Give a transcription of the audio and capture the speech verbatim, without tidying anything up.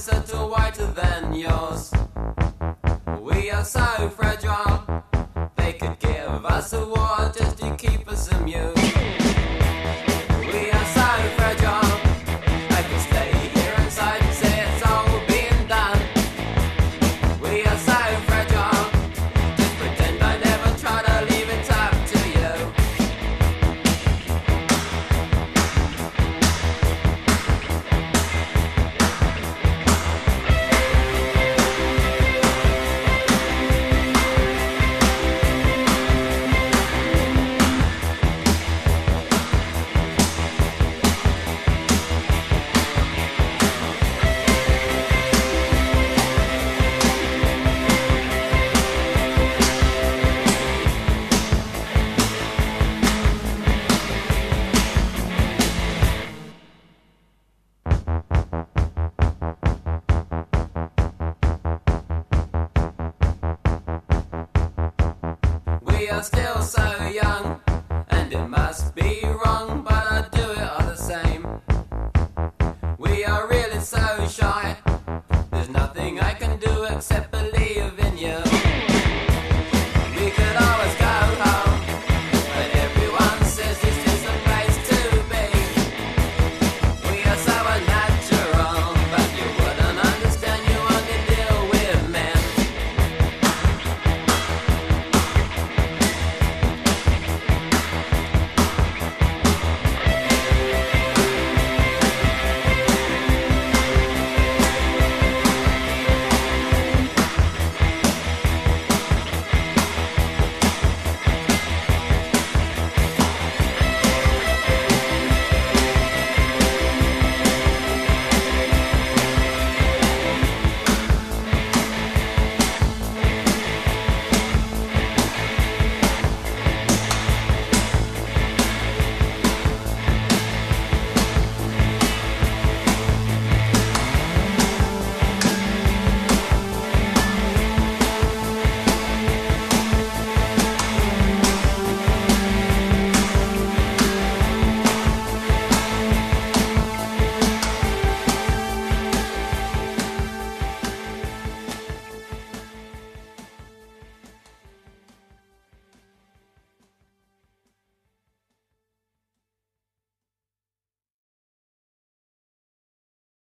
eyes are still whiter than yours. We are so fragile, they could give us a war just to keep us amused. We are so fragile, I could stay here inside and say it's all being done. We are so fragile, just pretend I never try to leave it up to you. We are still so young, and it must be wrong, but I do it all the same. We are really so shy, there's nothing I can do except believe.